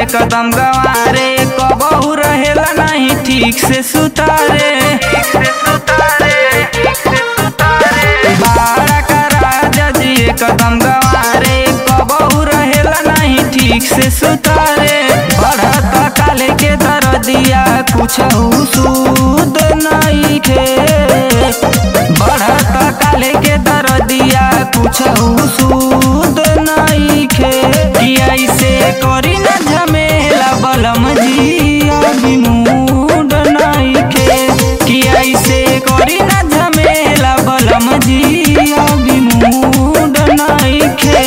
एकदम गवारे, कबहू रहेला नहीं ठीक से सुतारे। बाड़ा का राजा जी एकदम गवारे, कबहू रहेला नहीं ठीक से सुतारे। बढ़ता काले के दरदिया कुछ सूद नहीं खे, बढ़ता काले के दरदिया कुछ सूद नहीं खे। कि ऐसे करी न झमेला बलम जी अभी मूड नहीं खे, कि ऐसे करी न झमेला बलम जी अभी मूड नहीं खे।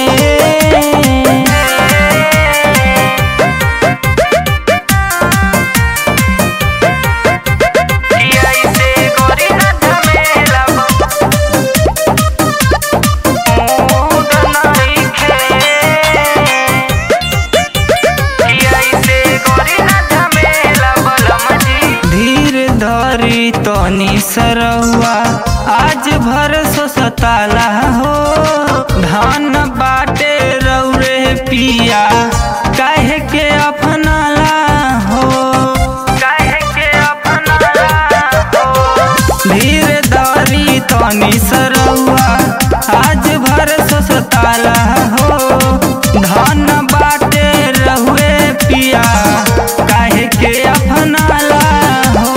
तनी सरौआ आज भर सताला हो, धान बाटे रौरे पिया काहे के अपनाला हो, काहे के अपनाला हो। धीरे धरी तनी सरौआ आज भर सताला हो, धान बाटे रहुए पिया काहे के अपनाला हो।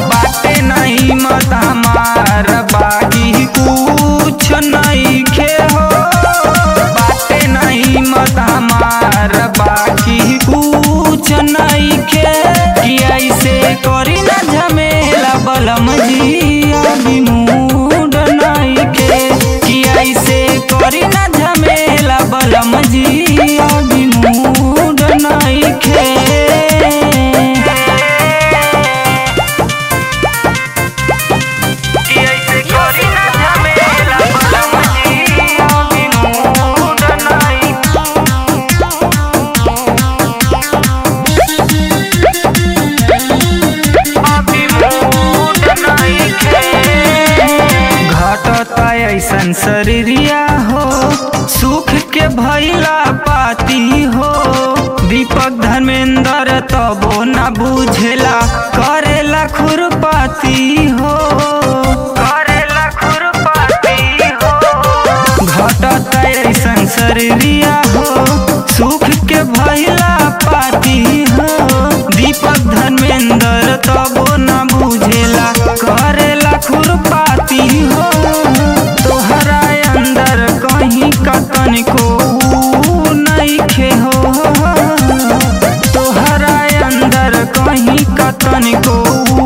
मत हमार बाकी कुछ नहीं खे हो, बातें नहीं मत हमार बाकी कुछ नहीं खे। कि ऐसे करी न झमेला बलम जी अभी मूड नहीं खे, कि ऐसे करी न झमेला बलम जी अभी मूड नहीं खे। ऐसन शरीरिया हो सुख के भैला पाती हो, दीपक धर्मेंद्र तबो न बुझेला करेला खुरपाती हो, करेला खुरपाती हो। घटत ऐसन शरीरिया हो सुख के भैला पाती हो, दीपक धर्मेंद्र तबो न बुझेला करेला खुरपाती हो। तोहरा अंदर कहीं कतन को नहीं खे हो, तोहरा अंदर कहीं कतन को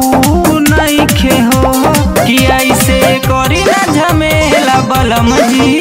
नहीं खे हो। कि ऐसे करी न झमेला बलम जी